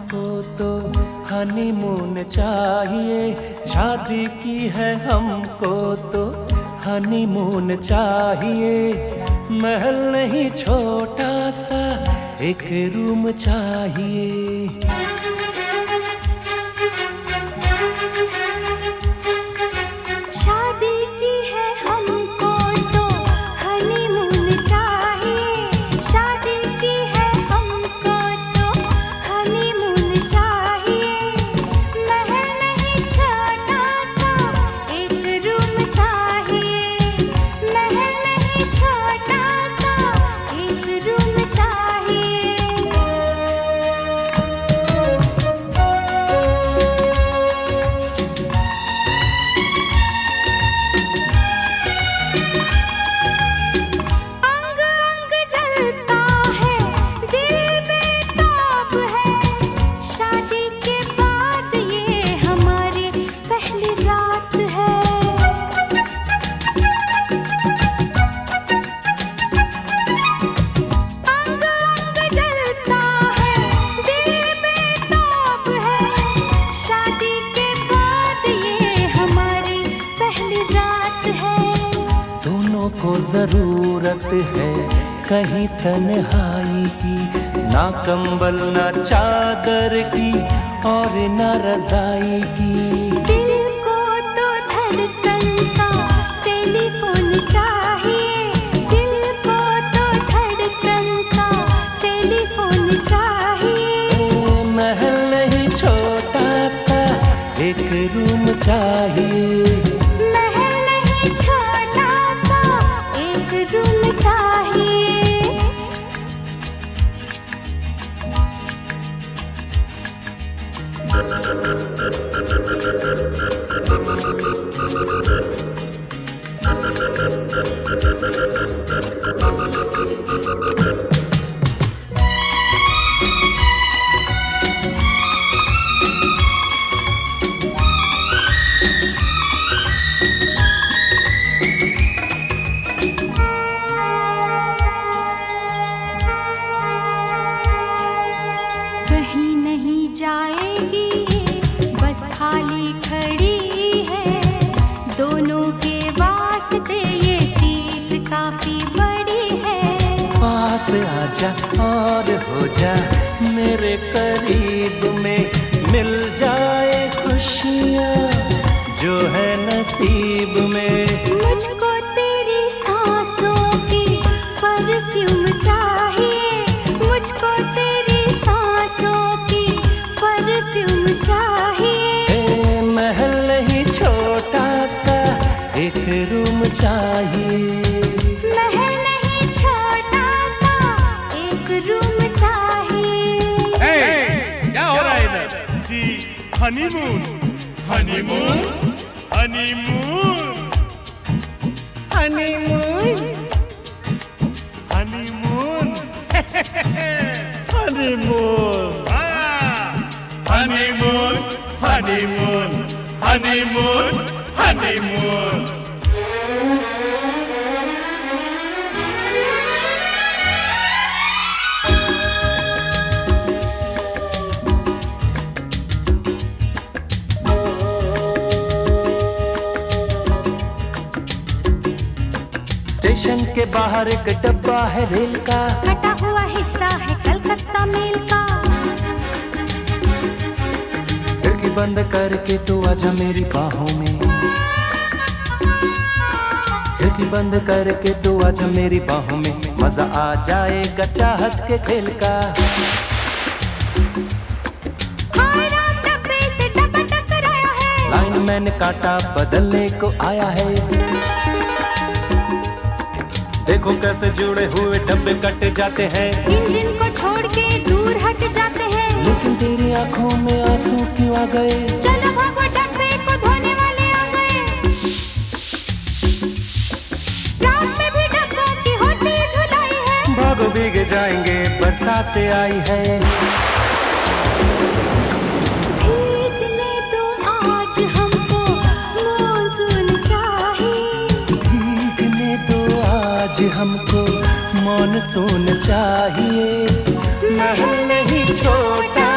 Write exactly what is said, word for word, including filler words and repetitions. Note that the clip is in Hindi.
हमको तो हनीमून चाहिए, शादी की है हमको तो हनीमून चाहिए। महल नहीं छोटा सा एक रूम चाहिए। शादी की है हमको तो हनीमून चाहिए, शादी की है हमको तो हनीमून चाहिए। महल नहीं छोटा सा एक रूम चाहिए, महल नहीं छोटा सा एक रूम चाहिए। अंग अंग जलता है, दिल बेताब है, शादी के बाद ये हमारी पहली रात है। अंग अंग जलता है, दिल बेताब है, शादी के बाद ये हमारी पहली रात है। दोनों को जरूरत है कहीं तन्हाई की, ना कंबल ना चादर की और ना रजाई की। दिल को तो धड़कन का टेलीफोन चाहिए, दिल को तो धड़कन का टेलीफोन चाहिए। महल नहीं छोटा सा एक रूम चाहिए। महल नहीं छोटा सा एक रूम चाहिए। कहीं नहीं जाएगी ये, बस खाली खड़ी है, दोनों के वास्ते ये सीट काफी बड़ी है। पास आजा और हो जा मेरे करीब में, मिल जाए खुशियाँ जो है नसीब में। मुझको तेरी सांसों की परफ्यूम चाहिए, मुझको तेरी सांसों की परफ्यूम चाहिए। ए, महल नहीं छोटा सा एक रूम चाहिए। महल नहीं छोटा सा एक रूम चाहिए। क्या हो रहा है इधर? जी honeymoon honeymoon honeymoon honeymoon honeymoon honeymoon honeymoon honeymoon honeymoon honeymoon. Station के बाहर एक डब्बा है रेल का, कटा हुआ हिस्सा है कलकत्ता मेल का। खिड़की बंद करके तू आजा मेरी बाहों में, खिड़की बंद करके तू आजा मेरी बाहों में, मजा आ जाएगा चाहत के खेल का। हाय राम, डब्बे से डब्बा टकराया है, लाइन मैंने काटा बदलने को आया है। देखो कैसे जुड़े हुए डब्बे कट जाते हैं, इंजन को छोड़ के दूर हट जाते हैं। लेकिन तेरी आंखों में आंसू क्यों आ गए? चलो भागो, डब्बे को धोने वाले आ गए। रात में भी डब्बों की होती धुलाई है, भागो भीगे जाएंगे बरसातें आई है। भीगने दो आज हमको मौनसून चाहिए, भीगने दो आज हमको मॉनसून चाहिए। महल नहीं छोटा